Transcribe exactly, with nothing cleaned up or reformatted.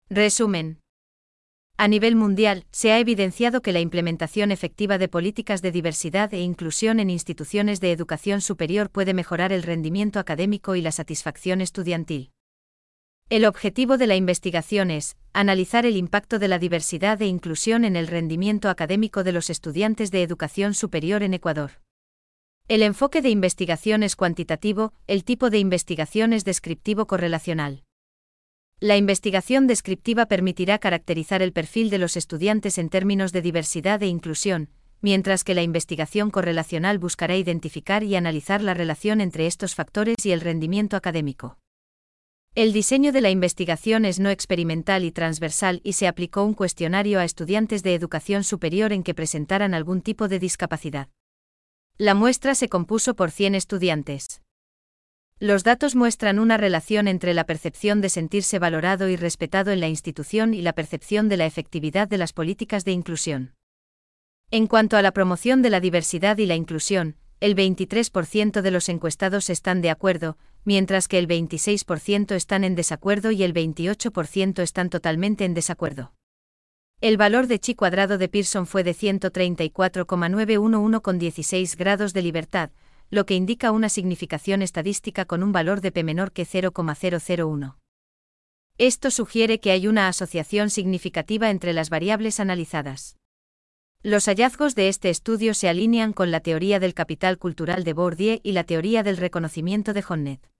Resumen. A nivel mundial, se ha evidenciado que la implementación efectiva de políticas de diversidad e inclusión en instituciones de educación superior puede mejorar el rendimiento académico y la satisfacción estudiantil. El objetivo de la investigación es analizar el impacto de la diversidad e inclusión en el rendimiento académico de los estudiantes de educación superior en Ecuador. El enfoque de investigación es cuantitativo, el tipo de investigación es descriptivo-correlacional. La investigación descriptiva permitirá caracterizar el perfil de los estudiantes en términos de diversidad e inclusión, mientras que la investigación correlacional buscará identificar y analizar la relación entre estos factores y el rendimiento académico. El diseño de la investigación es no experimental y transversal y se aplicó un cuestionario a estudiantes de educación superior en que presentaran algún tipo de discapacidad. La muestra se compuso por cien estudiantes. Los datos muestran una relación entre la percepción de sentirse valorado y respetado en la institución y la percepción de la efectividad de las políticas de inclusión. En cuanto a la promoción de la diversidad y la inclusión, el veintitrés por ciento de los encuestados están de acuerdo, mientras que el veintiséis por ciento están en desacuerdo y el veintiocho por ciento están totalmente en desacuerdo. El valor de chi cuadrado de Pearson fue de ciento treinta y cuatro coma novecientos once con dieciséis grados de libertad, lo que indica una significación estadística con un valor de p menor que cero coma cero cero uno. Esto sugiere que hay una asociación significativa entre las variables analizadas. Los hallazgos de este estudio se alinean con la teoría del capital cultural de Bourdieu y la teoría del reconocimiento de Honneth.